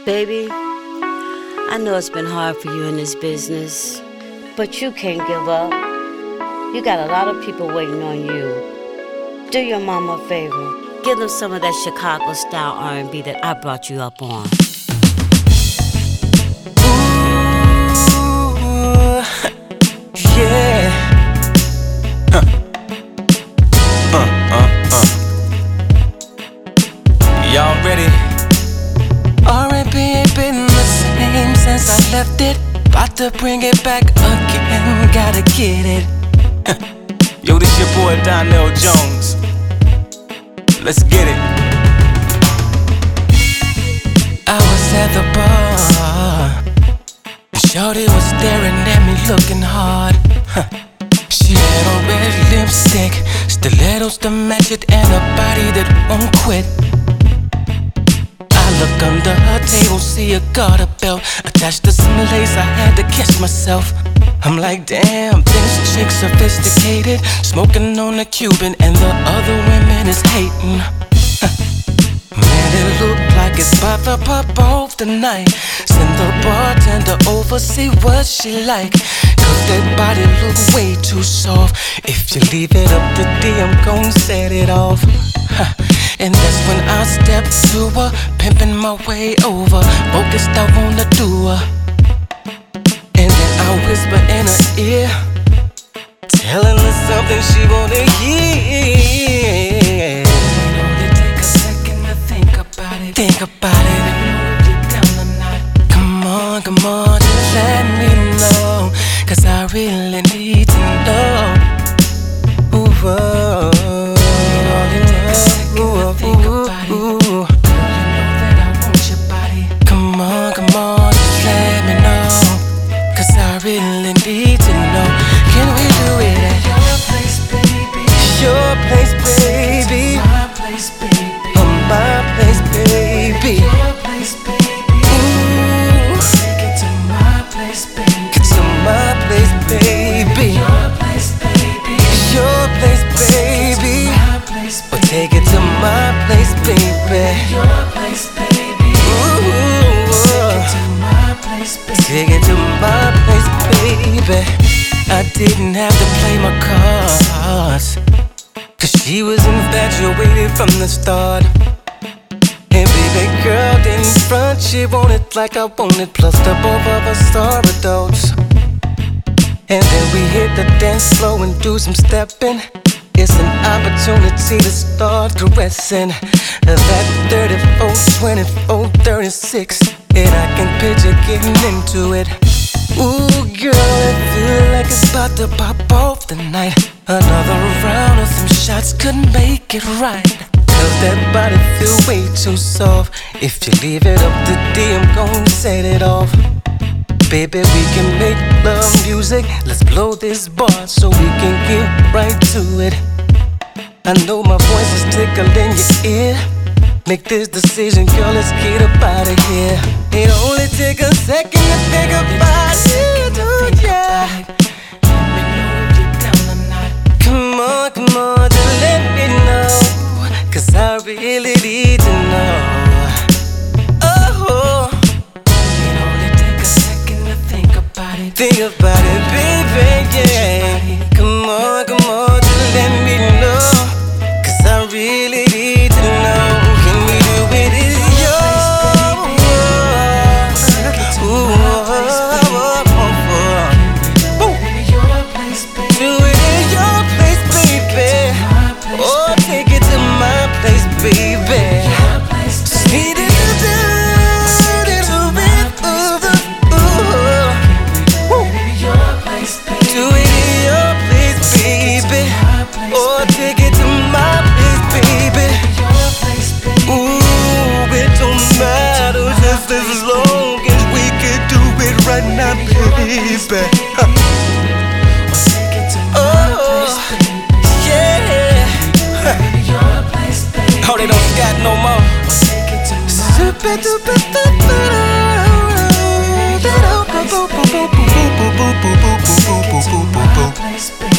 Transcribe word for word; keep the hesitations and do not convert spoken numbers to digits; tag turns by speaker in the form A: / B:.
A: Baby, I know it's been hard for you in this business, but you can't give up. You got a lot of people waiting on you. Do your mama a favor. Give them some of that Chicago-style R and B that I brought you up on.
B: Ooh, yeah. Huh. Uh, uh, uh. Y'all ready? R and B ain't been the same since I left it. About to bring it back again, gotta get it. Yo, this your boy Donnell Jones. Let's get it. I was at the bar, shorty was staring at me looking hard. Huh. She had on red lipstick, stilettos to match it, and a body that won't quit. I look under her table, see a garter belt attached to some lace. I had to catch myself. I'm like, damn, this chick sophisticated, smoking on a Cuban, and the other women is hating. Man, it look like it's about to pop off tonight. Send the bartender over, see what she like, cause that body look way too soft. If you leave it up to D, I'm gon' set it off. And that's when I step to her, pimping my way over, focused I wanna do her. And then I whisper in her ear, telling her something she wanna hear. It only take a second to think about it, think about it, and know if you're down or not. Come on, come on, just let me know, cause I really need to know. Ooh, oh. It only take a second to think about it. Girl, you know that I want your body. Come on, come on, just let me know, cause I really need to know. Can we do it at your place, baby? Your place, baby. My place, baby. Oh, my place, baby. Your place, baby. Ooh. Take it to my place, baby. Get to my place, baby. Your place, baby. Your place, baby. My place, baby. Oh, take it to my place, baby. Your place, baby. Ooh. Take it to my place, baby. Take it to my place, baby. I didn't have to play my cards, cause she was infatuated from the start. And baby girl didn't front, she wanted like I wanted, plus the both of us are adults. And then we hit the dance floor and do some stepping. It's an opportunity to start caressing that thirty-four, twenty-four, thirty-six, and I can picture getting into it. Ooh, girl, it feel like it's about to pop off tonight. Another round of some shots couldn't make it right, cause that body feel way too soft. If you leave it up to D, I'm gon' set it off. Baby, we can make love music. Let's blow this bar so we can get right to it. I know my voice is tickling your ear. Make this decision, girl, let's get up out of here. It only take a second to think about it, yeah. Let me know if you're down or not. Come on, come on, just let me know, cause I really need to know. Oh, it only take a second to think about it. Think about it, baby, yeah. Come on, come on, just let me know, cause I really need to know. Can we do it in your Ooh, oh, oh, oh, oh. Do it in your place, baby. Oh, take it to my place, baby. Speed it down, it'll be over. Do it in your place, baby. Oh, take it to my place, baby. Ooh, it don't matter just as long as we can do it right now, baby. Oh, yeah. Oh, they don't scat no more. Super